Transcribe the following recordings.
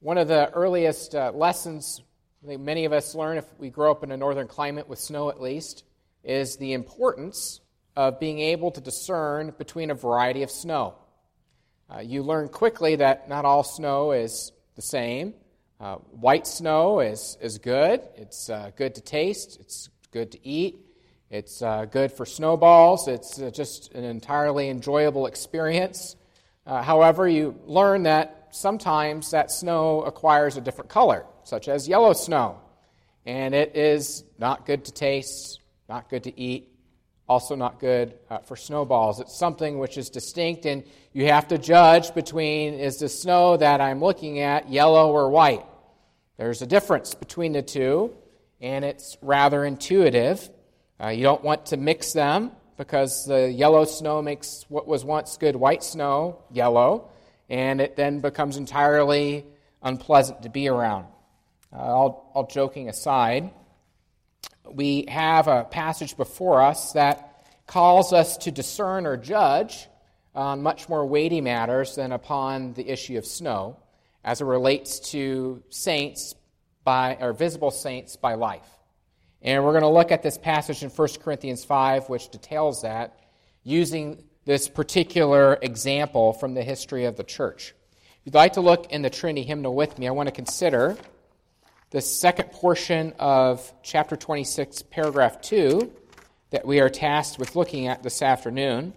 One of the earliest lessons I think many of us learn, if we grow up in a northern climate with snow at least, is the importance of being able to discern between a variety of snow. You learn quickly that not all snow is the same. White snow is good. It's good to taste. It's good to eat. It's good for snowballs. It's just an entirely enjoyable experience. However, you learn that sometimes that snow acquires a different color, such as yellow snow. And it is not good to taste, not good to eat, also not good for snowballs. It's something which is distinct, and you have to judge between, is the snow that I'm looking at yellow or white? There's a difference between the two, and it's rather intuitive. You don't want to mix them, because the yellow snow makes what was once good white snow yellow, and it then becomes entirely unpleasant to be around. All joking aside, we have a passage before us that calls us to discern or judge on much more weighty matters than upon the issue of snow, as it relates to saints or visible saints by life. And we're going to look at this passage in 1 Corinthians 5, which details that, using this particular example from the history of the church. If you'd like to look in the Trinity hymnal with me, I want to consider the second portion of chapter 26, paragraph 2, that we are tasked with looking at this afternoon.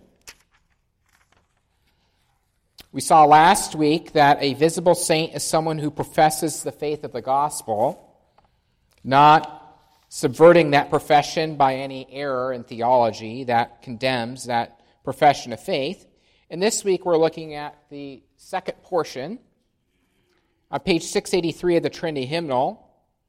We saw last week that a visible saint is someone who professes the faith of the gospel, not subverting that profession by any error in theology that condemns that profession of faith. And this week we're looking at the second portion. On page 683 of the Trinity hymnal,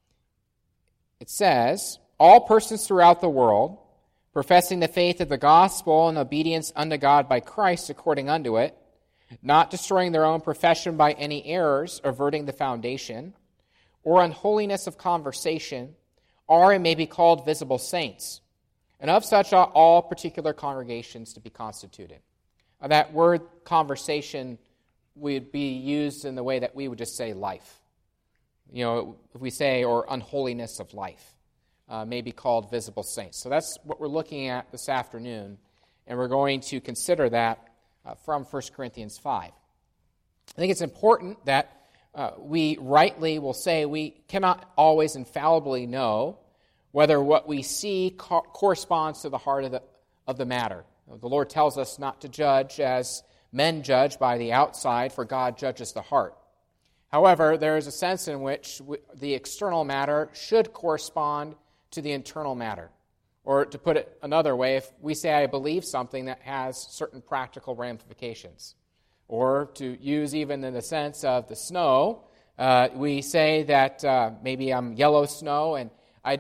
it says, "All persons throughout the world, professing the faith of the gospel and obedience unto God by Christ according unto it, not destroying their own profession by any errors, averting the foundation, or unholiness of conversation, are and may be called visible saints. And of such are all particular congregations to be constituted." That word conversation would be used in the way that we would just say life. If we say, or unholiness of life, may be called visible saints. So that's what we're looking at this afternoon, and we're going to consider that from 1 Corinthians 5. I think it's important that we rightly will say we cannot always infallibly know whether what we see corresponds to the heart of the matter. The Lord tells us not to judge as men judge by the outside, for God judges the heart. However, there is a sense in which the external matter should correspond to the internal matter. Or to put it another way, if we say I believe something that has certain practical ramifications, or to use even in the sense of the snow, we say that maybe I'm yellow snow and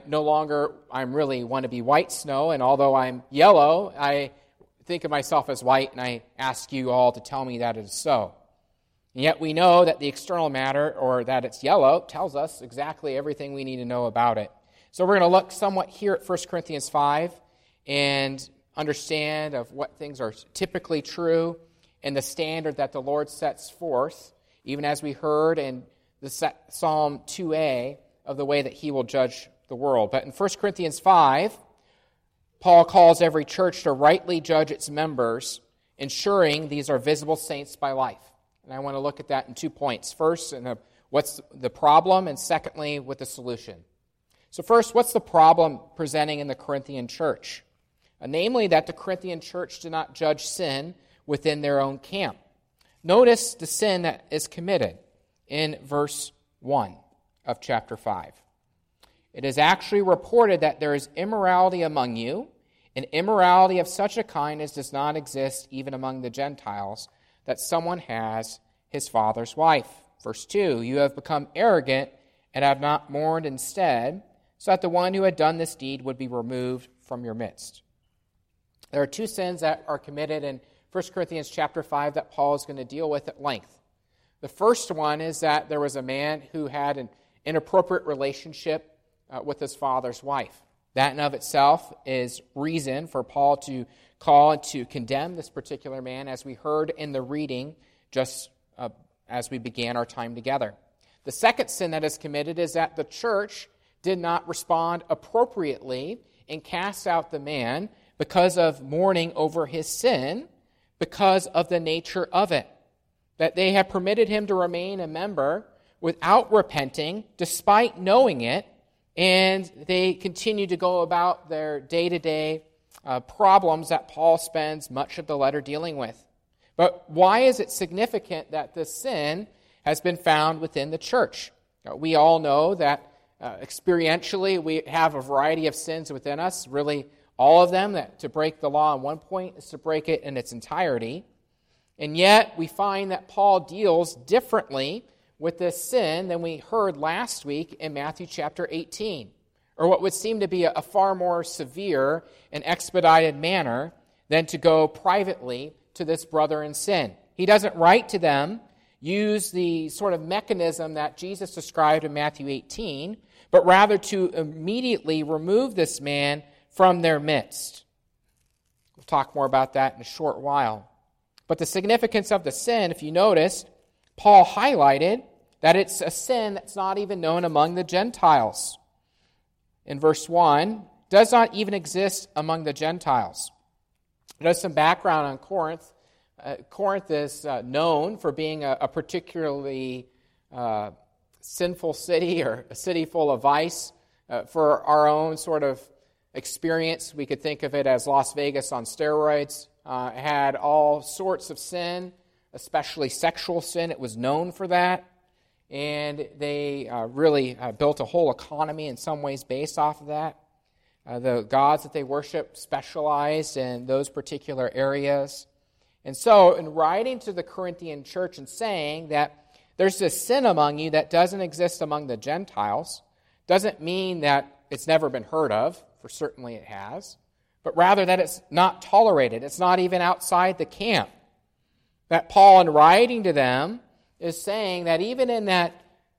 I'm really want to be white snow, and although I'm yellow, I think of myself as white, and I ask you all to tell me that it is so. And yet we know that the external matter, or that it's yellow, tells us exactly everything we need to know about it. So we're going to look somewhat here at 1 Corinthians 5 and understand of what things are typically true and the standard that the Lord sets forth, even as we heard in the Psalm 2a, of the way that he will judge the world. But in 1 Corinthians 5, Paul calls every church to rightly judge its members, ensuring these are visible saints by life. And I want to look at that in 2 points. First, what's the problem, and secondly, with the solution. So first, what's the problem presenting in the Corinthian church? Namely, that the Corinthian church did not judge sin within their own camp. Notice the sin that is committed in verse 1 of chapter 5. "It is actually reported that there is immorality among you, an immorality of such a kind as does not exist even among the Gentiles, that someone has his father's wife." Verse 2, "You have become arrogant and have not mourned instead, so that the one who had done this deed would be removed from your midst." There are two sins that are committed in 1 Corinthians chapter 5 that Paul is going to deal with at length. The first one is that there was a man who had an inappropriate relationship with his father's wife. That in of itself is reason for Paul to call and to condemn this particular man, as we heard in the reading just as we began our time together. The second sin that is committed is that the church did not respond appropriately and cast out the man because of mourning over his sin, because of the nature of it. That they have permitted him to remain a member without repenting, despite knowing it, and they continue to go about their day-to-day problems that Paul spends much of the letter dealing with. But why is it significant that this sin has been found within the church? We all know that experientially we have a variety of sins within us, really all of them, that to break the law on one point is to break it in its entirety. And yet we find that Paul deals differently with this sin than we heard last week in Matthew chapter 18, or what would seem to be a far more severe and expedited manner than to go privately to this brother in sin. He doesn't write to them, use the sort of mechanism that Jesus described in Matthew 18, but rather to immediately remove this man from their midst. We'll talk more about that in a short while. But the significance of the sin, if you notice, Paul highlighted that it's a sin that's not even known among the Gentiles. In verse 1, does not even exist among the Gentiles. There's some background on Corinth. Corinth is known for being a particularly sinful city, or a city full of vice. For our own sort of experience, we could think of it as Las Vegas on steroids. It had all sorts of sin, especially sexual sin. It was known for that. And they really built a whole economy in some ways based off of that. The gods that they worship specialized in those particular areas. And so, in writing to the Corinthian church and saying that there's this sin among you that doesn't exist among the Gentiles, doesn't mean that it's never been heard of, for certainly it has, but rather that it's not tolerated. It's not even outside the camp. That Paul, in writing to them, is saying that even in that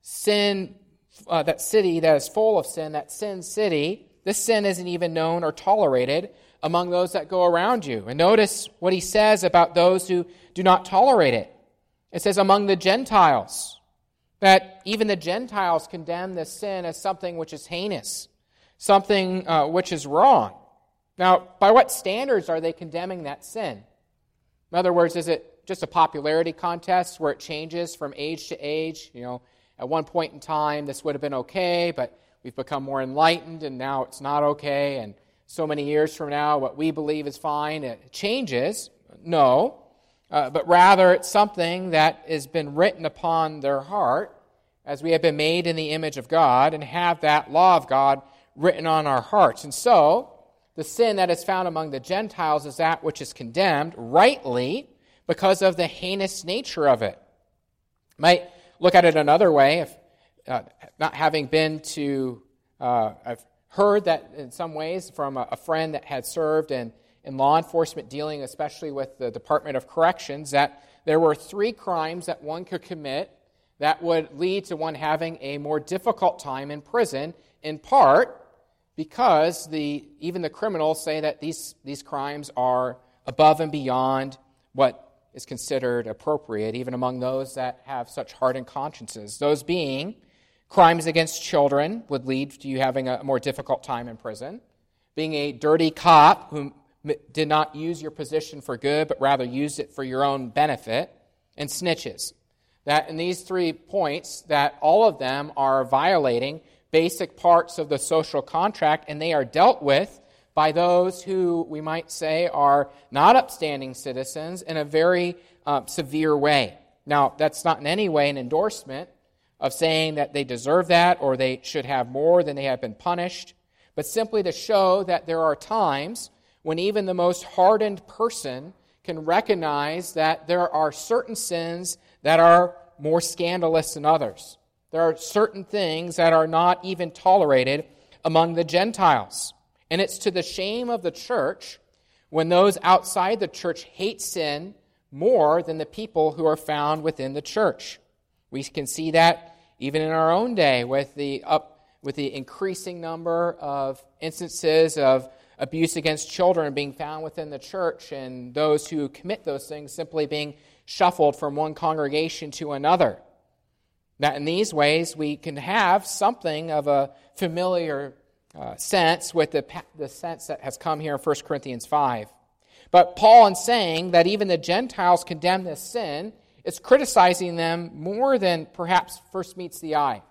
sin, that city that is full of sin, that sin city, this sin isn't even known or tolerated among those that go around you. And notice what he says about those who do not tolerate it. It says among the Gentiles, that even the Gentiles condemn this sin as something which is heinous, something which is wrong. Now, by what standards are they condemning that sin? In other words, is it just a popularity contest where it changes from age to age? You know, at one point in time, this would have been okay, but we've become more enlightened, and now it's not okay. And so many years from now, what we believe is fine, it changes. No. But rather, it's something that has been written upon their heart, as we have been made in the image of God, and have that law of God written on our hearts. And so, the sin that is found among the Gentiles is that which is condemned, rightly, because of the heinous nature of it. Might look at it another way. If not having been to, I've heard that in some ways from a friend that had served in law enforcement, dealing especially with the Department of Corrections, that there were 3 crimes that one could commit that would lead to one having a more difficult time in prison, in part because even the criminals say that these crimes are above and beyond what is considered appropriate, even among those that have such hardened consciences. Those being crimes against children would lead to you having a more difficult time in prison. Being a dirty cop who did not use your position for good, but rather used it for your own benefit. And snitches. That in these 3 points, that all of them are violating basic parts of the social contract, and they are dealt with by those who we might say are not upstanding citizens in a very severe way. Now, that's not in any way an endorsement of saying that they deserve that or they should have more than they have been punished, but simply to show that there are times when even the most hardened person can recognize that there are certain sins that are more scandalous than others. There are certain things that are not even tolerated among the Gentiles. And it's to the shame of the church when those outside the church hate sin more than the people who are found within the church. We can see that even in our own day with the increasing number of instances of abuse against children being found within the church, and those who commit those things simply being shuffled from one congregation to another. That in these ways we can have something of a familiar sense with the sense that has come here in 1 Corinthians 5. But Paul, in saying that even the Gentiles condemn this sin, is criticizing them more than perhaps first meets the eye.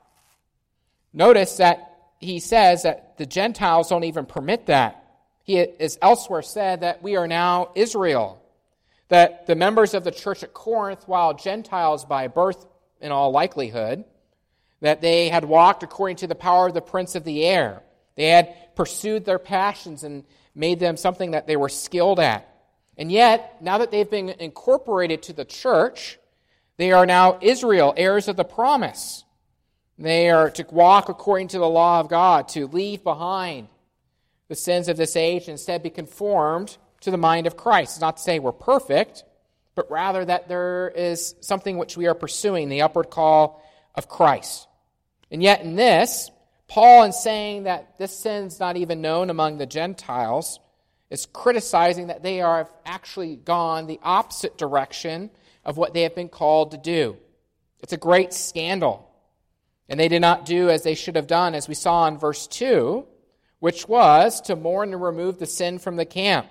Notice that he says that the Gentiles don't even permit that. He has elsewhere said that we are now Israel, that the members of the church at Corinth, while Gentiles by birth in all likelihood, that they had walked according to the power of the prince of the air. They had pursued their passions and made them something that they were skilled at. And yet, now that they've been incorporated to the church, they are now Israel, heirs of the promise. They are to walk according to the law of God, to leave behind the sins of this age and instead be conformed to the mind of Christ. It's not to say we're perfect, but rather that there is something which we are pursuing, the upward call of Christ. And yet in this, Paul, in saying that this sin's not even known among the Gentiles, is criticizing that they have actually gone the opposite direction of what they have been called to do. It's a great scandal. And they did not do as they should have done, as we saw in verse 2, which was to mourn and remove the sin from the camp.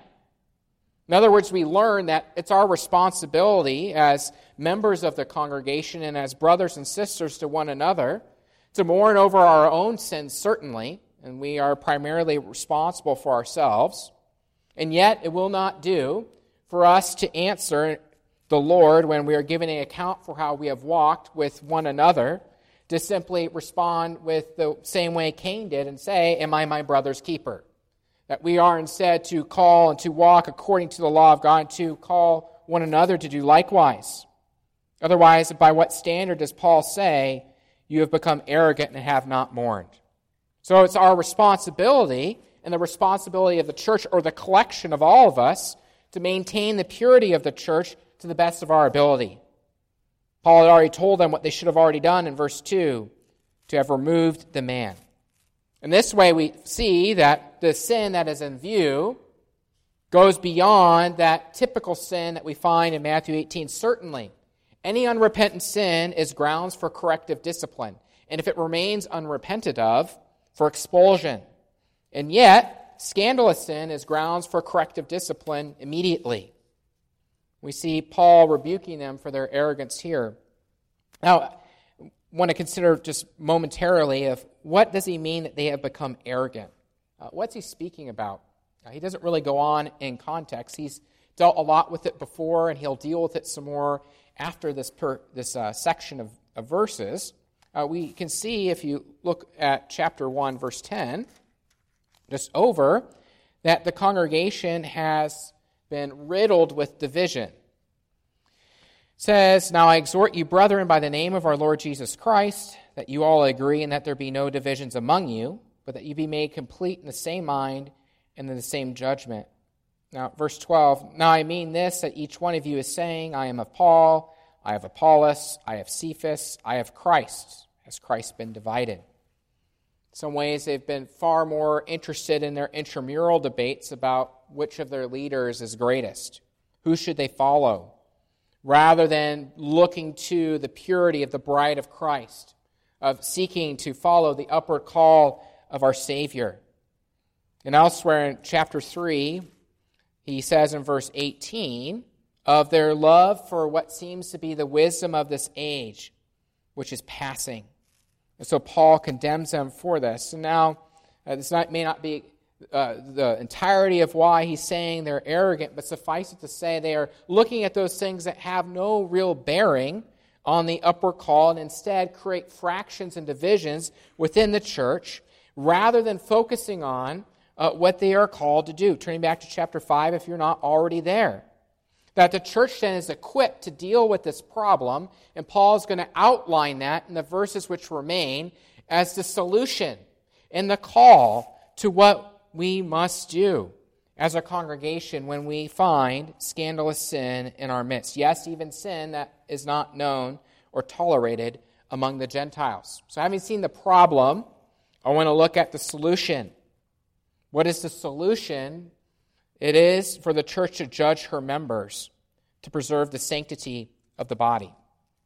In other words, we learn that it's our responsibility as members of the congregation and as brothers and sisters to one another to mourn over our own sins, certainly, and we are primarily responsible for ourselves. And yet, it will not do for us to answer the Lord when we are giving an account for how we have walked with one another, to simply respond with the same way Cain did and say, "Am I my brother's keeper?" That we are instead to call and to walk according to the law of God, to call one another to do likewise. Otherwise, by what standard does Paul say, "You have become arrogant and have not mourned"? So it's our responsibility and the responsibility of the church, or the collection of all of us, to maintain the purity of the church to the best of our ability. Paul had already told them what they should have already done in verse 2, to have removed the man. In this way, we see that the sin that is in view goes beyond that typical sin that we find in Matthew 18. Certainly, any unrepentant sin is grounds for corrective discipline, and if it remains unrepented of, for expulsion. And yet, scandalous sin is grounds for corrective discipline immediately. We see Paul rebuking them for their arrogance here. Now, I want to consider just momentarily of what does he mean that they have become arrogant? What's he speaking about? He doesn't really go on in context. He's dealt a lot with it before, and he'll deal with it some more after this section of verses. We can see, if you look at chapter 1, verse 10, just over, that the congregation has been riddled with division. It says, "Now I exhort you, brethren, by the name of our Lord Jesus Christ, that you all agree and that there be no divisions among you, but that you be made complete in the same mind and in the same judgment." Now, verse 12, "Now I mean this, that each one of you is saying, I am of Paul, I have Apollos, I have Cephas, I have Christ. Has Christ been divided?" In some ways, they've been far more interested in their intramural debates about which of their leaders is greatest. Who should they follow? Rather than looking to the purity of the bride of Christ, of seeking to follow the upward call of our Savior. And elsewhere in chapter 3, he says in verse 18, of their love for what seems to be the wisdom of this age, which is passing. And so Paul condemns them for this. And now, this may not be the entirety of why he's saying they're arrogant, but suffice it to say they are looking at those things that have no real bearing on the upward call and instead create fractions and divisions within the church rather than focusing on what they are called to do. Turning back to chapter 5 if you're not already there. That the church then is equipped to deal with this problem, and Paul is going to outline that in the verses which remain as the solution and the call to what we must do as a congregation when we find scandalous sin in our midst. Yes, even sin that is not known or tolerated among the Gentiles. So having seen the problem, I want to look at the solution. What is the solution? It is for the church to judge her members, to preserve the sanctity of the body.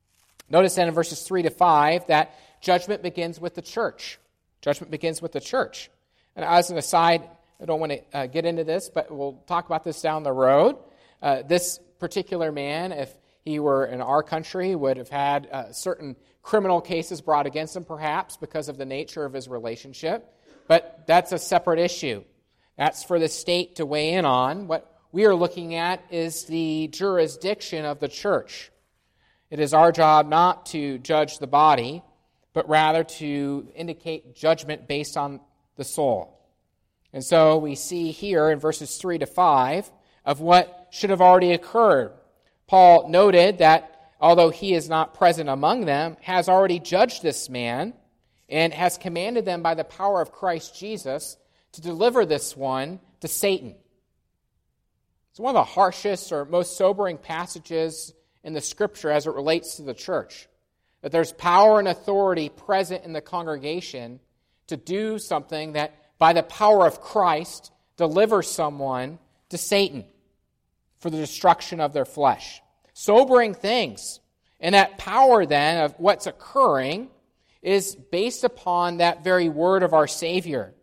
Notice then in verses 3 to 5 that judgment begins with the church. Judgment begins with the church. And as an aside, I don't want to get into this, but we'll talk about this down the road. This particular man, if he were in our country, would have had certain criminal cases brought against him, perhaps, because of the nature of his relationship. But that's a separate issue. That's for the state to weigh in on. What we are looking at is the jurisdiction of the church. It is our job not to judge the body, but rather to indicate judgment based on the soul. And so we see here in verses 3 to 5 of what should have already occurred. Paul noted that although he is not present among them, has already judged this man and has commanded them by the power of Christ Jesus to deliver this one to Satan. It's one of the harshest or most sobering passages in the Scripture as it relates to the church. That there's power and authority present in the congregation to do something that, by the power of Christ, delivers someone to Satan for the destruction of their flesh. Sobering things. And that power then of what's occurring is based upon that very word of our Savior.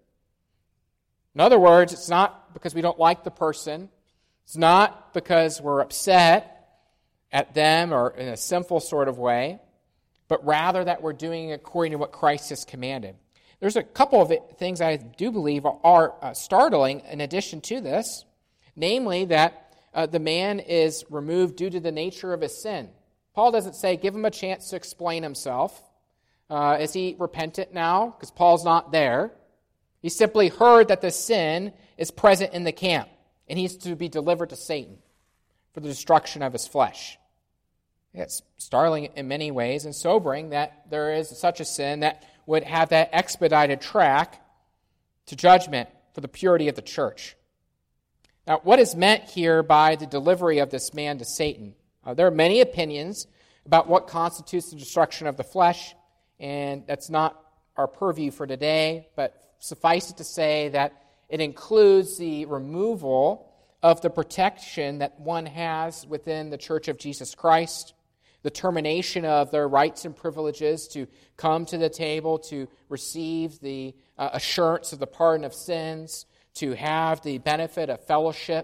In other words, it's not because we don't like the person. It's not because we're upset at them or in a sinful sort of way, but rather that we're doing according to what Christ has commanded. There's a couple of things I do believe are startling in addition to this, namely that the man is removed due to the nature of his sin. Paul doesn't say, give him a chance to explain himself. Is he repentant now? Because Paul's not there. He simply heard that the sin is present in the camp, and he's to be delivered to Satan for the destruction of his flesh. It's startling in many ways and sobering that there is such a sin that would have that expedited track to judgment for the purity of the church. Now, what is meant here by the delivery of this man to Satan? There are many opinions about what constitutes the destruction of the flesh, and that's not our purview for today, but suffice it to say that it includes the removal of the protection that one has within the Church of Jesus Christ, the termination of their rights and privileges to come to the table, to receive the assurance of the pardon of sins, to have the benefit of fellowship.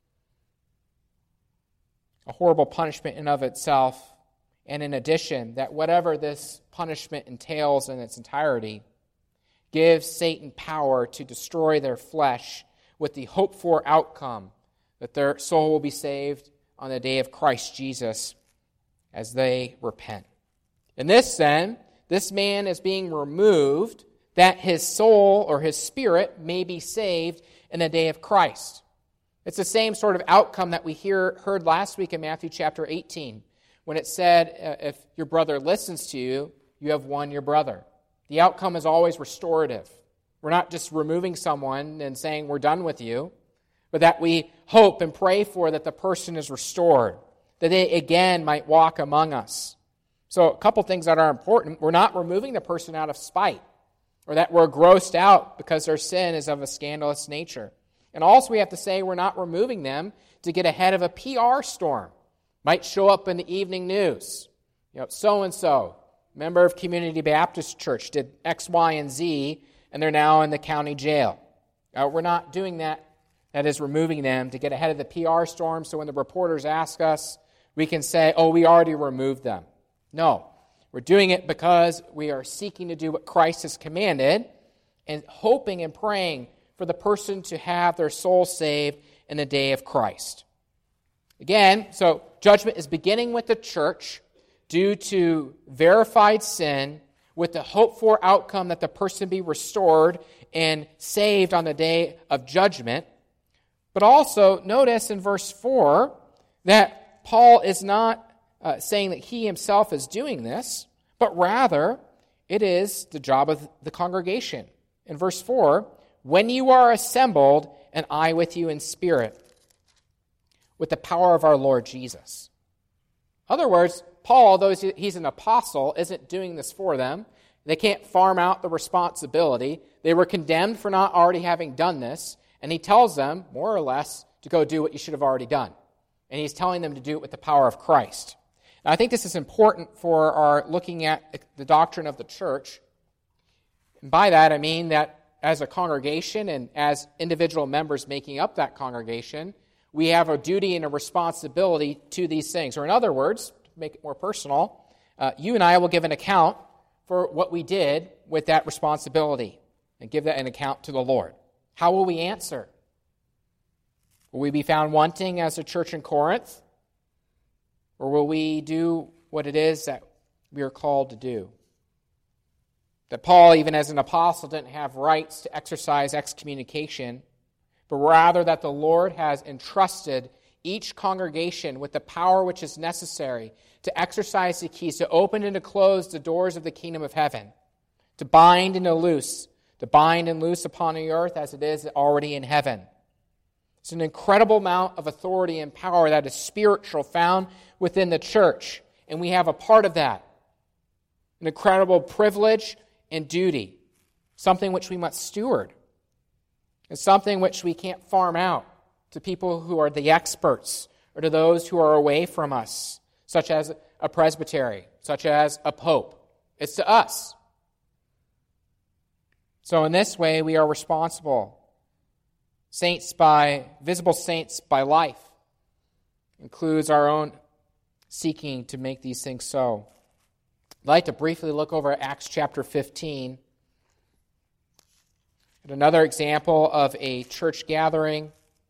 A horrible punishment in of itself, and in addition, that whatever this punishment entails in its entirety, gives Satan power to destroy their flesh with the hoped-for outcome that their soul will be saved on the day of Christ Jesus as they repent. In this, then, this man is being removed that his soul or his spirit may be saved in the day of Christ. It's the same sort of outcome that we heard last week in Matthew chapter 18, when it said, if your brother listens to you, you have won your brother. The outcome is always restorative. We're not just removing someone and saying we're done with you, but that we hope and pray for that the person is restored, that they again might walk among us. So a couple things that are important. We're not removing the person out of spite, or that we're grossed out because their sin is of a scandalous nature. And also we have to say we're not removing them to get ahead of a PR storm. Might show up in the evening news. So-and-so, member of Community Baptist Church, did X, Y, and Z, and they're now in the county jail. We're not doing that. That is removing them to get ahead of the PR storm, so when the reporters ask us, we can say, oh, we already removed them. No, we're doing it because we are seeking to do what Christ has commanded and hoping and praying for the person to have their soul saved in the day of Christ. Again, so judgment is beginning with the church due to verified sin with the hoped-for outcome that the person be restored and saved on the day of judgment. But also, notice in verse 4 that Paul is not saying that he himself is doing this, but rather it is the job of the congregation. In verse 4, when you are assembled, and I with you in spirit, with the power of our Lord Jesus. In other words, Paul, though he's an apostle, isn't doing this for them. They can't farm out the responsibility. They were condemned for not already having done this, and he tells them, more or less, to go do what you should have already done. And he's telling them to do it with the power of Christ. Now, I think this is important for our looking at the doctrine of the church. And by that, I mean that as a congregation and as individual members making up that congregation, we have a duty and a responsibility to these things. Or in other words, to make it more personal, you and I will give an account for what we did with that responsibility and give that an account to the Lord. How will we answer? Will we be found wanting as a church in Corinth? Or will we do what it is that we are called to do? That Paul, even as an apostle, didn't have rights to exercise excommunication, but rather that the Lord has entrusted each congregation with the power which is necessary to exercise the keys, to open and to close the doors of the kingdom of heaven, to bind and to loose upon the earth as it is already in heaven. It's an incredible amount of authority and power that is spiritual found within the church, and we have a part of that. An incredible privilege and duty, something which we must steward. It's something which we can't farm out to people who are the experts or to those who are away from us, such as a presbytery, such as a pope. It's to us. So in this way, we are responsible. Visible saints by life includes our own seeking to make these things so. I'd like to briefly look over at Acts chapter 15 at another example of a church gathering.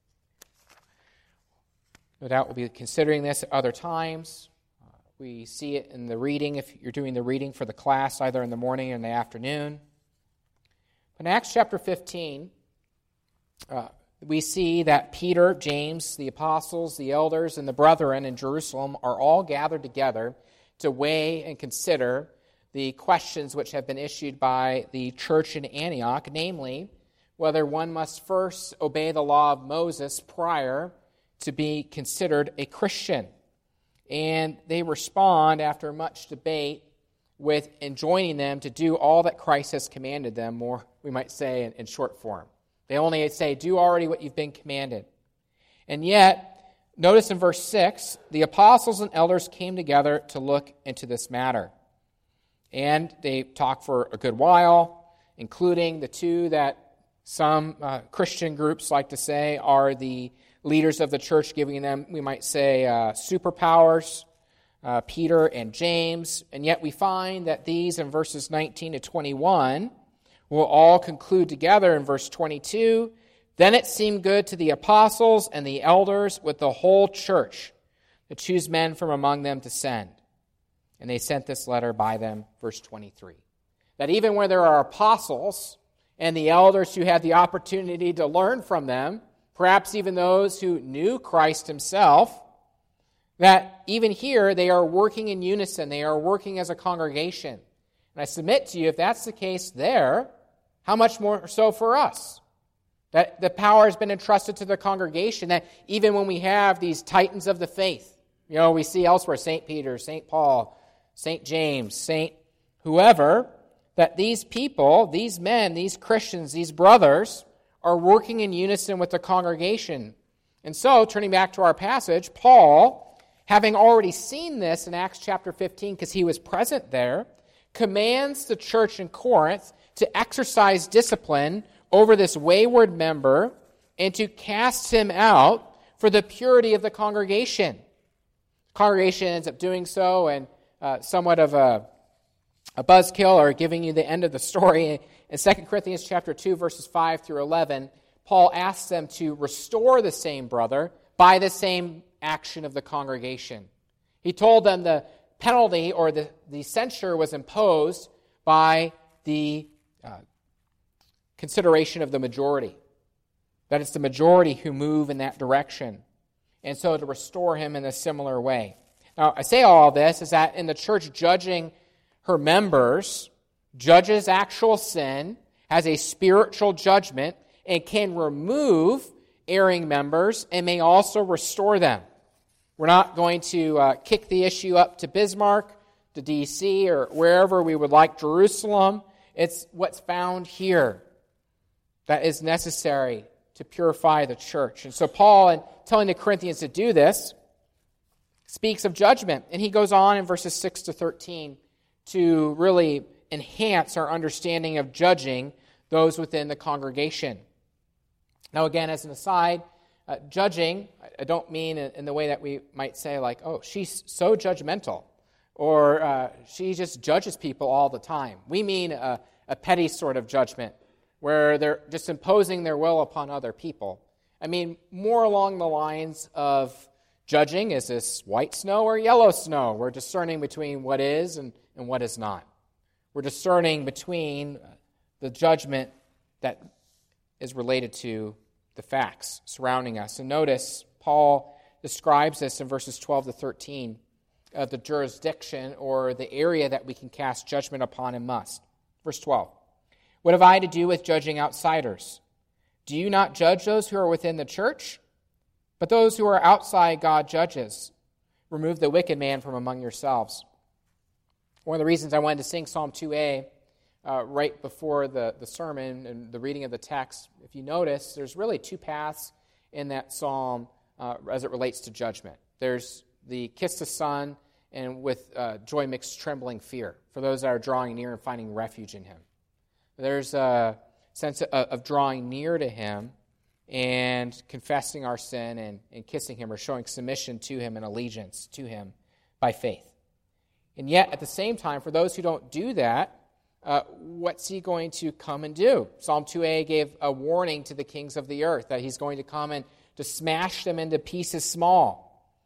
No doubt we'll be considering this at other times. We see it in the reading, if you're doing the reading for the class, either in the morning or in the afternoon. In Acts chapter 15, we see that Peter, James, the apostles, the elders, and the brethren in Jerusalem are all gathered together to weigh and consider the questions which have been issued by the church in Antioch, namely, whether one must first obey the law of Moses prior to be considered a Christian. And they respond, after much debate, with enjoining them to do all that Christ has commanded them, or we might say in short form. They only say, do already what you've been commanded. And yet, notice in verse 6, the apostles and elders came together to look into this matter. And they talked for a good while, including the two that some Christian groups like to say are the leaders of the church, giving them, we might say, superpowers, Peter and James. And yet we find that these, in verses 19 to 21, will all conclude together in verse 22. Then it seemed good to the apostles and the elders with the whole church to choose men from among them to send. And they sent this letter by them, verse 23. That even where there are apostles and the elders who had the opportunity to learn from them, perhaps even those who knew Christ himself, that even here they are working in unison, they are working as a congregation. And I submit to you, if that's the case there, how much more so for us? That the power has been entrusted to the congregation, that even when we have these titans of the faith, we see elsewhere, St. Peter, St. Paul, St. James, St. whoever, that these people, these men, these Christians, these brothers, are working in unison with the congregation. And so, turning back to our passage, Paul, having already seen this in Acts chapter 15, because he was present there, commands the church in Corinth to exercise discipline over this wayward member and to cast him out for the purity of the congregation. The congregation ends up doing so, and somewhat of a buzzkill, or giving you the end of the story. In 2 Corinthians chapter 2, verses 5 through 11, Paul asks them to restore the same brother by the same action of the congregation. He told them the penalty or the censure was imposed by the consideration of the majority. That it's the majority who move in that direction. And so to restore him in a similar way. Now, I say all this is that in the church judging her members, judges actual sin, has a spiritual judgment, and can remove erring members and may also restore them. We're not going to kick the issue up to Bismarck, to D.C., or wherever we would like Jerusalem. It's what's found here that is necessary to purify the church. And so Paul, in telling the Corinthians to do this, speaks of judgment. And he goes on in verses 6 to 13 to really enhance our understanding of judging those within the congregation. Now, again, as an aside, judging, I don't mean in the way that we might say, like, oh, she's so judgmental, or she just judges people all the time. We mean a petty sort of judgment, where they're just imposing their will upon other people. I mean, more along the lines of judging, is this white snow or yellow snow? We're discerning between what is and what is not. We're discerning between the judgment that is related to the facts surrounding us. And notice, Paul describes this in verses 12 to 13, the jurisdiction or the area that we can cast judgment upon and must. Verse 12, what have I to do with judging outsiders? Do you not judge those who are within the church? But those who are outside God judges. Remove the wicked man from among yourselves. One of the reasons I wanted to sing Psalm 2a right before the sermon and the reading of the text, if you notice, there's really two paths in that psalm as it relates to judgment. There's the kiss the Son, and with joy mixed trembling fear, for those that are drawing near and finding refuge in him. There's a sense of drawing near to him and confessing our sin and kissing him, or showing submission to him and allegiance to him by faith. And yet, at the same time, for those who don't do that, what's he going to come and do? Psalm 2a gave a warning to the kings of the earth that he's going to come and to smash them into pieces small.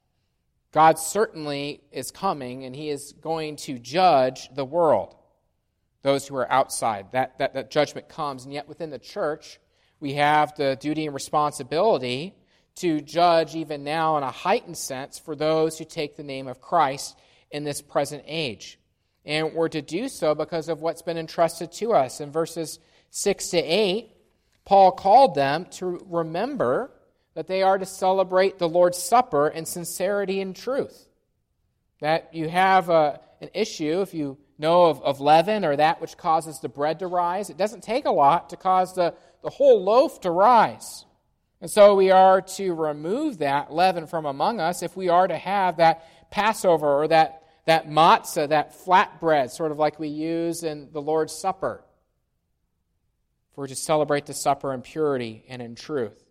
God certainly is coming, and he is going to judge the world, those who are outside. That judgment comes, and yet within the church, we have the duty and responsibility to judge even now in a heightened sense for those who take the name of Christ in this present age. And we're to do so because of what's been entrusted to us. In verses 6 to 8, Paul called them to remember that they are to celebrate the Lord's Supper in sincerity and truth. That you have an issue, if you know of leaven or that which causes the bread to rise, it doesn't take a lot to cause the whole loaf to rise. And so we are to remove that leaven from among us if we are to have that Passover or that matzah, that flatbread, sort of like we use in the Lord's Supper. If we're to celebrate the supper in purity and in truth.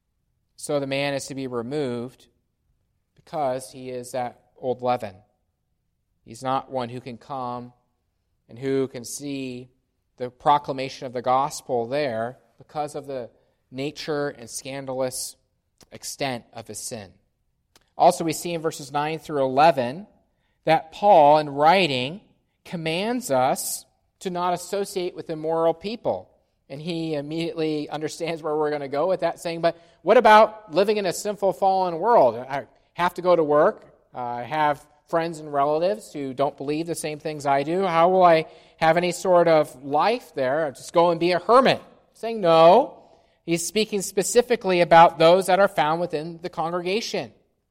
So the man is to be removed because he is that old leaven. He's not one who can come and who can see the proclamation of the gospel there because of the nature and scandalous extent of his sin. Also, we see in verses 9 through 11 that Paul, in writing, commands us to not associate with immoral people. And he immediately understands where we're going to go with that, saying, but what about living in a sinful, fallen world? I have to go to work. I have friends and relatives who don't believe the same things I do. How will I have any sort of life there? I'll just go and be a hermit. Saying no. He's speaking specifically about those that are found within the congregation.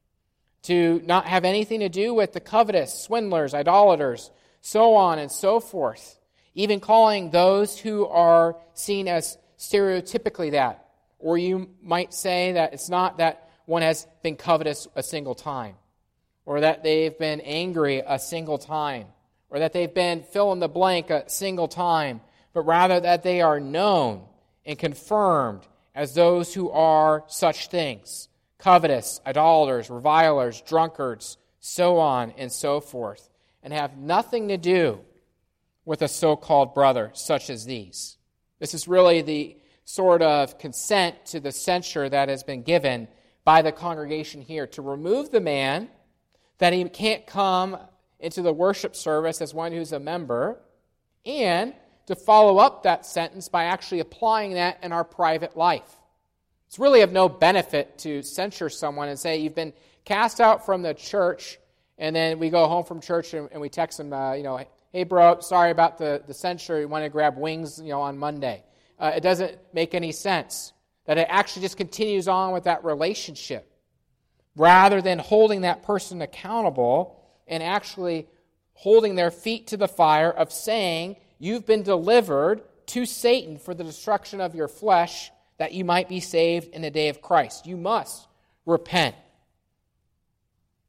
To not have anything to do with the covetous, swindlers, idolaters, so on and so forth. Even calling those who are seen as stereotypically that. Or you might say that it's not that one has been covetous a single time. Or that they've been angry a single time. Or that they've been fill in the blank a single time. But rather that they are known and confirmed as those who are such things. Covetous, idolaters, revilers, drunkards, so on and so forth. And have nothing to do with a so-called brother such as these. This is really the sort of consent to the censure that has been given by the congregation here to remove the man, that he can't come into the worship service as one who's a member, and to follow up that sentence by actually applying that in our private life. It's really of no benefit to censure someone and say, you've been cast out from the church, and then we go home from church and we text them, hey, bro, sorry about the censure. You want to grab wings, on Monday. It doesn't make any sense. That it actually just continues on with that relationship. Rather than holding that person accountable and actually holding their feet to the fire of saying, you've been delivered to Satan for the destruction of your flesh, that you might be saved in the day of Christ. You must repent.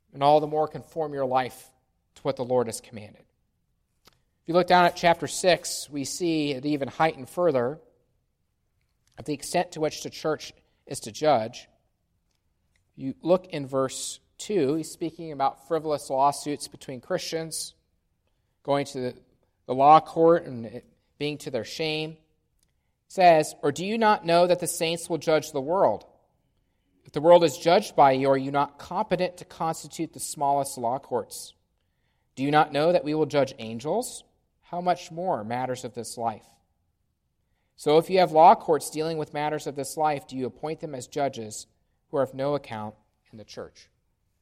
and all the more conform your life to what the Lord has commanded. If you look down at chapter 6, we see it even heightened further of the extent to which the church is to judge. You look in verse 2, he's speaking about frivolous lawsuits between Christians, going to the law court and it being to their shame. He says, "Or do you not know that the saints will judge the world? If the world is judged by you, are you not competent to constitute the smallest law courts? Do you not know that we will judge angels? How much more matters of this life? So if you have law courts dealing with matters of this life, do you appoint them as judges who are of no account in the church?"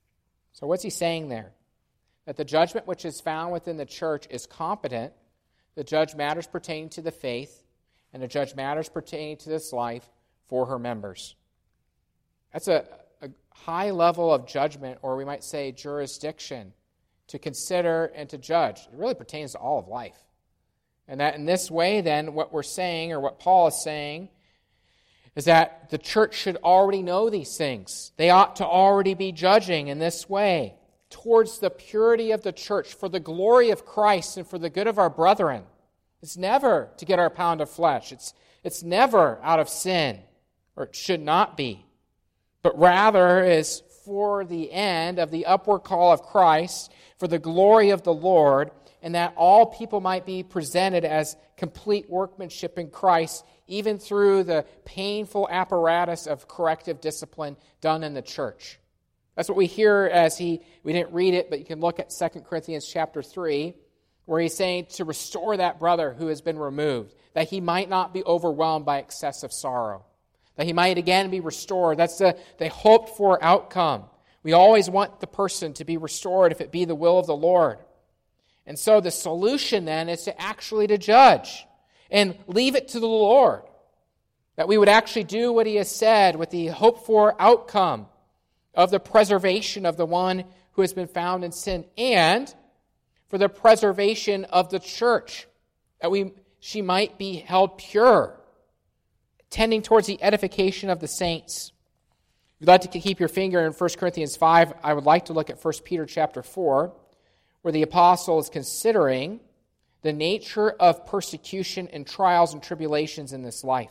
So what's he saying there? That the judgment which is found within the church is competent to judge matters pertaining to the faith and to judge matters pertaining to this life for her members. That's a high level of judgment, or we might say jurisdiction, to consider and to judge. It really pertains to all of life. And that in this way, then, what we're saying, or what Paul is saying, is that the church should already know these things. They ought to already be judging in this way towards the purity of the church, for the glory of Christ and for the good of our brethren. It's never to get our pound of flesh. It's never out of sin, or it should not be, but rather is for the end of the upward call of Christ, for the glory of the Lord, and that all people might be presented as complete workmanship in Christ, even through the painful apparatus of corrective discipline done in the church. That's what we hear we didn't read it, but you can look at 2 Corinthians chapter 3, where he's saying to restore that brother who has been removed, that he might not be overwhelmed by excessive sorrow, that he might again be restored. That's the hoped for outcome. We always want the person to be restored if it be the will of the Lord. And so the solution then is to actually to judge and leave it to the Lord, that we would actually do what he has said with the hoped for outcome of the preservation of the one who has been found in sin, and for the preservation of the church, that she might be held pure, tending towards the edification of the saints. If you'd like to keep your finger in 1 Corinthians 5, I would like to look at 1 Peter chapter 4, where the apostle is considering the nature of persecution and trials and tribulations in this life.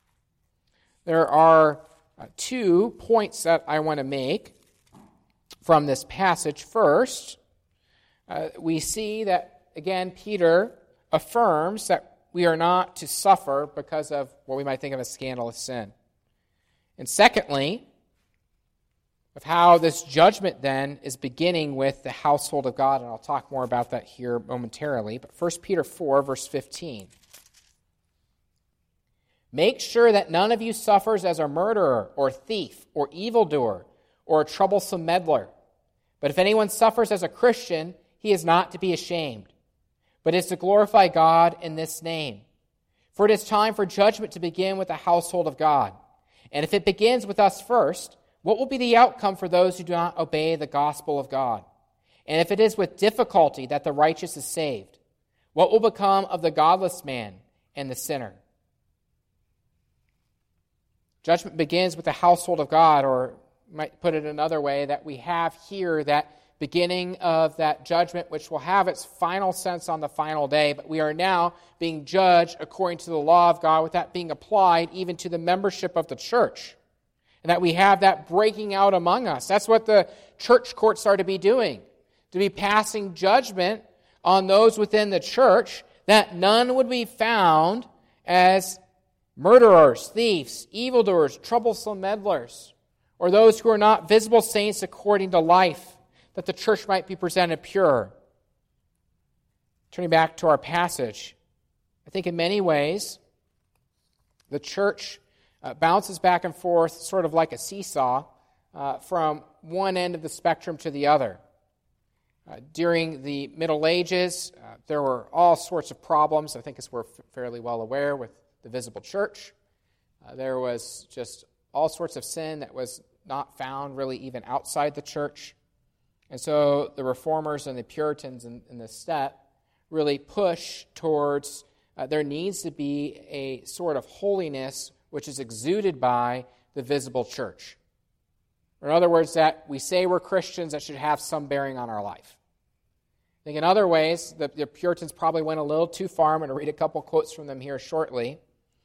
There are 2 points that I want to make from this passage. First, we see that, again, Peter affirms that we are not to suffer because of what we might think of as scandalous sin. And secondly, of how this judgment then is beginning with the household of God, and I'll talk more about that here momentarily. But 1 Peter 4, verse 15. "Make sure that none of you suffers as a murderer or thief or evildoer or a troublesome meddler. But if anyone suffers as a Christian, he is not to be ashamed, but is to glorify God in this name. For it is time for judgment to begin with the household of God. And if it begins with us first, what will be the outcome for those who do not obey the gospel of God? And if it is with difficulty that the righteous is saved, what will become of the godless man and the sinner?" Judgment begins with the household of God, or you might put it another way, that we have here that beginning of that judgment which will have its final sense on the final day, but we are now being judged according to the law of God, with that being applied even to the membership of the church. And that we have that breaking out among us. That's what the church courts are to be doing, to be passing judgment on those within the church, that none would be found as murderers, thieves, evildoers, troublesome meddlers, or those who are not visible saints according to life, that the church might be presented pure. Turning back to our passage, I think in many ways, the church bounces back and forth sort of like a seesaw from one end of the spectrum to the other. During the Middle Ages, there were all sorts of problems, I think as we're fairly well aware, with the visible church. There was just all sorts of sin that was not found really even outside the church. And so the Reformers and the Puritans in the set really push towards there needs to be a sort of holiness which is exuded by the visible church. Or in other words, that we say we're Christians that should have some bearing on our life. I think in other ways, the Puritans probably went a little too far. I'm going to read a couple quotes from them here shortly.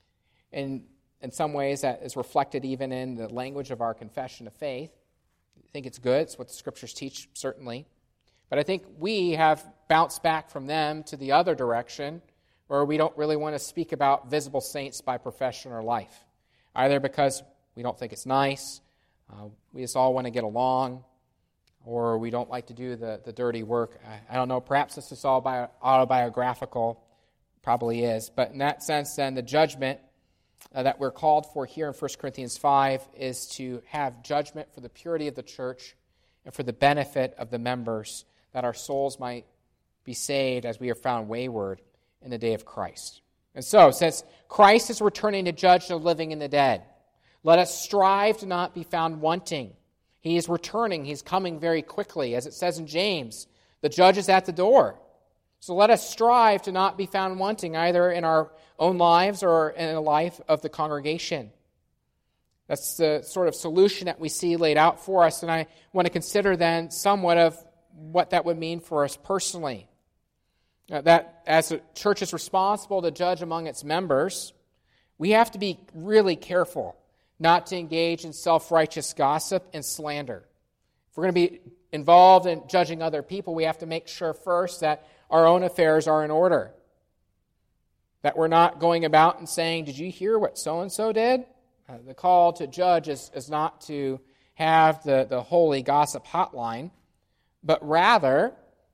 And in some ways, that is reflected even in the language of our confession of faith. I think it's good. It's what the Scriptures teach, certainly. But I think we have bounced back from them to the other direction, where we don't really want to speak about visible saints by profession or life, either because we don't think it's nice, we just all want to get along, or we don't like to do the dirty work. I don't know, perhaps this is all autobiographical, probably is. But in that sense, then, the judgment that we're called for here in 1 Corinthians 5 is to have judgment for the purity of the church and for the benefit of the members, that our souls might be saved as we are found wayward in the day of Christ. And so, since Christ is returning to judge the living and the dead, let us strive to not be found wanting. He is returning. He's coming very quickly. As it says in James, the judge is at the door. So let us strive to not be found wanting, either in our own lives or in the life of the congregation. That's the sort of solution that we see laid out for us, and I want to consider then somewhat of what that would mean for us personally. That as a church is responsible to judge among its members, we have to be really careful not to engage in self-righteous gossip and slander. If we're going to be involved in judging other people, we have to make sure first that our own affairs are in order. That we're not going about and saying, did you hear what so-and-so did? The call to judge is not to have the holy gossip hotline, but rather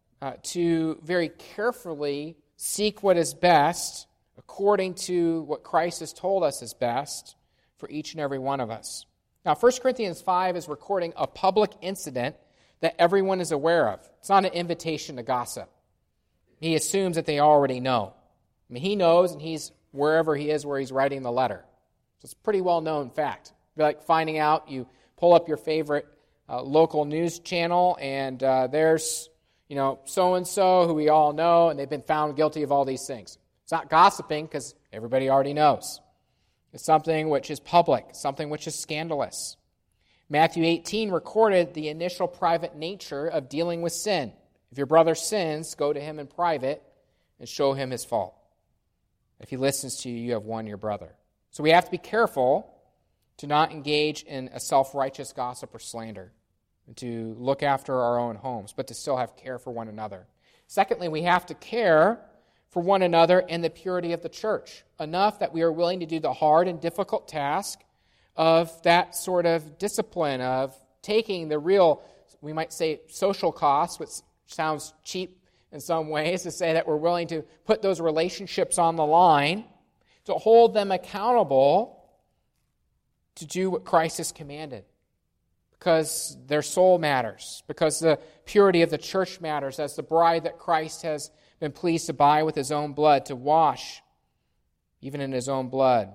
to very carefully seek what is best according to what Christ has told us is best for each and every one of us. Now, 1 Corinthians 5 is recording a public incident that everyone is aware of. It's not an invitation to gossip. He assumes that they already know. I mean, he knows, and he's wherever he is where he's writing the letter. So it's a pretty well-known fact. It'd be like finding out, you pull up your favorite local news channel, and there's, so-and-so who we all know, and they've been found guilty of all these things. It's not gossiping because everybody already knows. It's something which is public, something which is scandalous. Matthew 18 recorded the initial private nature of dealing with sin. If your brother sins, go to him in private and show him his fault. If he listens to you, you have won your brother. So we have to be careful to not engage in a self-righteous gossip or slander, and to look after our own homes, but to still have care for one another. Secondly, we have to care for one another in the purity of the church, enough that we are willing to do the hard and difficult task of that sort of discipline, of taking the real, we might say, social costs, which sounds cheap in some ways, to say that we're willing to put those relationships on the line, to hold them accountable to do what Christ has commanded. Because their soul matters, because the purity of the church matters, as the bride that Christ has been pleased to buy with his own blood, to wash, even in his own blood.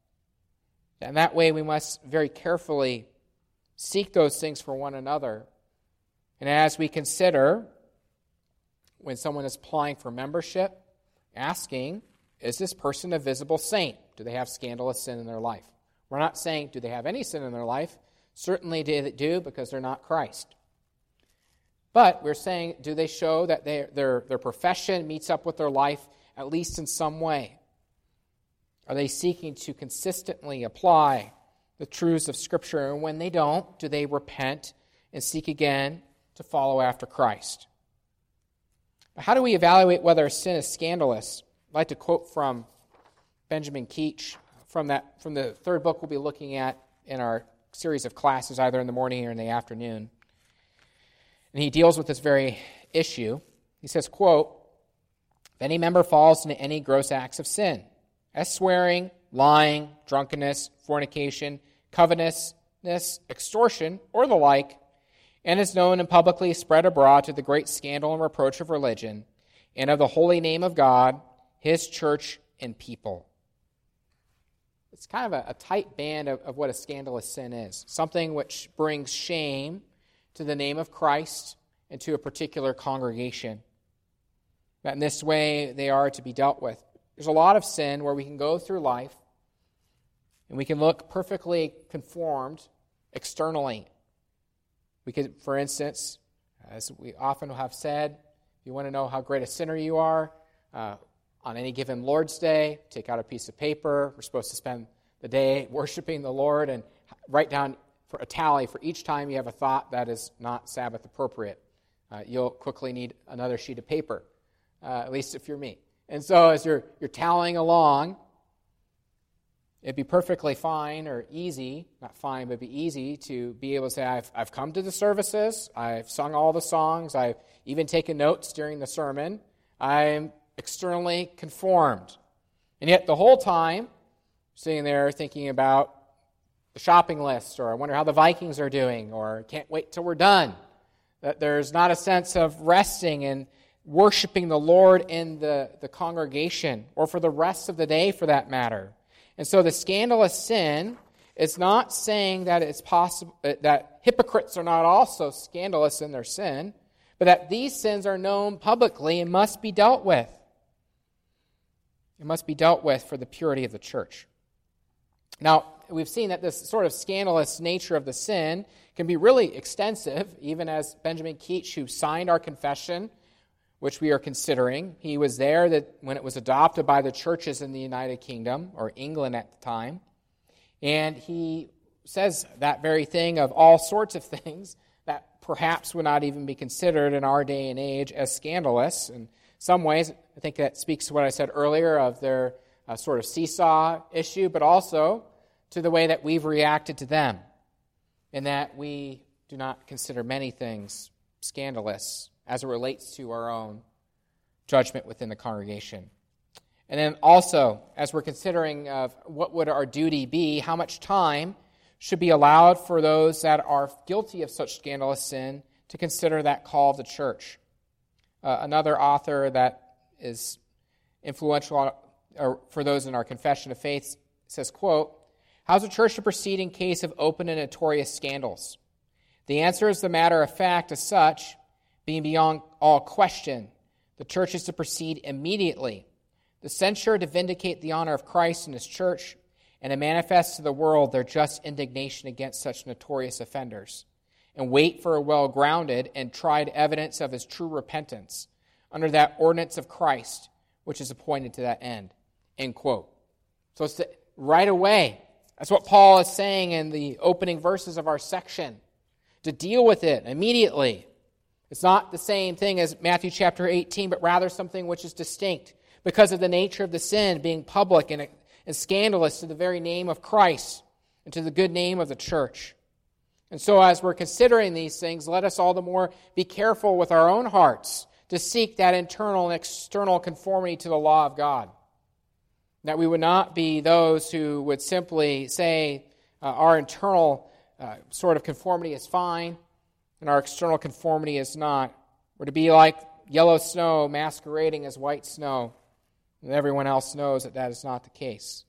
And that way we must very carefully seek those things for one another. And as we consider, when someone is applying for membership, asking, is this person a visible saint? Do they have scandalous sin in their life? We're not saying, do they have any sin in their life? Certainly they do, because they're not Christ. But we're saying, do they show that their profession meets up with their life, at least in some way? Are they seeking to consistently apply the truths of Scripture? And when they don't, do they repent and seek again to follow after Christ? But how do we evaluate whether a sin is scandalous? I'd like to quote from Benjamin Keach from the third book we'll be looking at in our series of classes, either in the morning or in the afternoon. And he deals with this very issue. He says, quote, if any member falls into any gross acts of sin, as swearing, lying, drunkenness, fornication, covetousness, extortion, or the like, and is known and publicly spread abroad to the great scandal and reproach of religion, and of the holy name of God, his church, and people. It's kind of a tight band of what a scandalous sin is, something which brings shame to the name of Christ and to a particular congregation. That in this way they are to be dealt with. There's a lot of sin where we can go through life and we can look perfectly conformed externally. We could, for instance, as we often have said, if you want to know how great a sinner you are, on any given Lord's Day, take out a piece of paper. We're supposed to spend the day worshiping the Lord and write down for a tally for each time you have a thought that is not Sabbath appropriate. You'll quickly need another sheet of paper, at least if you're me. And so as you're tallying along, it'd be perfectly fine or easy, not fine, but it'd be easy to be able to say, I've come to the services, I've sung all the songs, I've even taken notes during the sermon, I'm externally conformed. And yet the whole time, sitting there thinking about the shopping list, or I wonder how the Vikings are doing, or can't wait till we're done. That there's not a sense of resting and worshiping the Lord in the congregation, or for the rest of the day for that matter. And so the scandalous sin is not saying that it's possible that hypocrites are not also scandalous in their sin, but that these sins are known publicly and must be dealt with. It must be dealt with for the purity of the church. Now, we've seen that this sort of scandalous nature of the sin can be really extensive, even as Benjamin Keach, who signed our confession, which we are considering, he was there that when it was adopted by the churches in the United Kingdom, or England at the time, and he says that very thing of all sorts of things that perhaps would not even be considered in our day and age as scandalous. In some ways, I think that speaks to what I said earlier of their sort of seesaw issue, but also to the way that we've reacted to them, in that we do not consider many things scandalous as it relates to our own judgment within the congregation. And then also, as we're considering what would our duty be, how much time should be allowed for those that are guilty of such scandalous sin to consider that call of the church. Another author that is influential for those in our confession of faith says, quote, "How's a church to proceed in case of open and notorious scandals? The answer is the matter of fact as such, being beyond all question. The church is to proceed immediately. The censure to vindicate the honor of Christ and his church, and to manifest to the world their just indignation against such notorious offenders, and wait for a well-grounded and tried evidence of his true repentance under that ordinance of Christ, which is appointed to that end." End quote. So it's right away. That's what Paul is saying in the opening verses of our section, to deal with it immediately. It's not the same thing as Matthew chapter 18, but rather something which is distinct because of the nature of the sin being public and scandalous to the very name of Christ and to the good name of the church. And so as we're considering these things, let us all the more be careful with our own hearts to seek that internal and external conformity to the law of God. That we would not be those who would simply say our internal sort of conformity is fine and our external conformity is not. We're to be like yellow snow masquerading as white snow, and everyone else knows that that is not the case.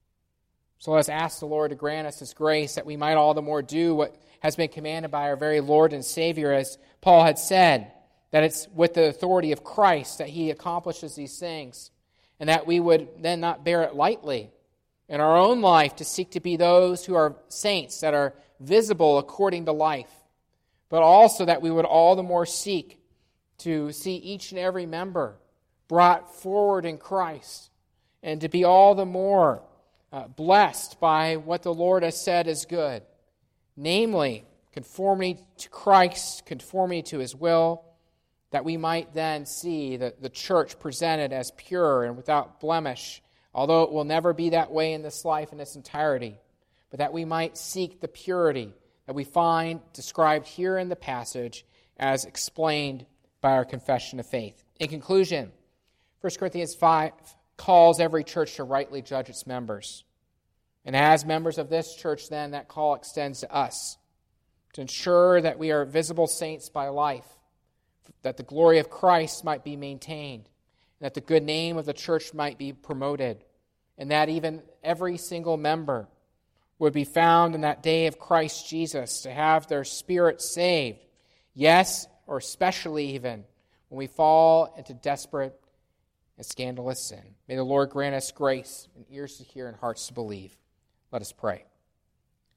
So let us ask the Lord to grant us His grace that we might all the more do what has been commanded by our very Lord and Savior, as Paul had said, that it's with the authority of Christ that He accomplishes these things, and that we would then not bear it lightly in our own life to seek to be those who are saints, that are visible according to life, but also that we would all the more seek to see each and every member brought forward in Christ, and to be all the more blessed by what the Lord has said is good, namely conformity to Christ, conformity to His will, that we might then see the church presented as pure and without blemish, although it will never be that way in this life in its entirety, but that we might seek the purity that we find described here in the passage as explained by our confession of faith. In conclusion, 1 Corinthians 5 calls every church to rightly judge its members. And as members of this church, then, that call extends to us, to ensure that we are visible saints by life, that the glory of Christ might be maintained, and that the good name of the church might be promoted, and that even every single member would be found in that day of Christ Jesus to have their spirit saved, yes, or especially even when we fall into desperate and scandalous sin. May the Lord grant us grace and ears to hear and hearts to believe. Let us pray.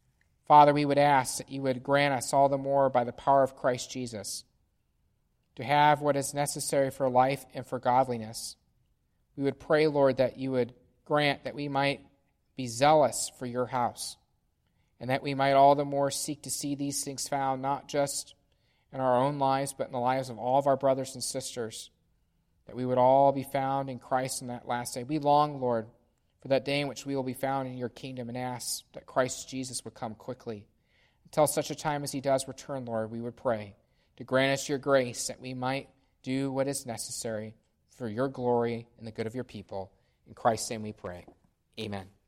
Father, we would ask that you would grant us all the more by the power of Christ Jesus to have what is necessary for life and for godliness. We would pray, Lord, that you would grant that we might be zealous for your house, and that we might all the more seek to see these things found not just in our own lives, but in the lives of all of our brothers and sisters, that we would all be found in Christ in that last day. We long, Lord, for that day in which we will be found in your kingdom, and ask that Christ Jesus would come quickly. Until such a time as he does return, Lord, we would pray to grant us your grace that we might do what is necessary for your glory and the good of your people. In Christ's name we pray. Amen.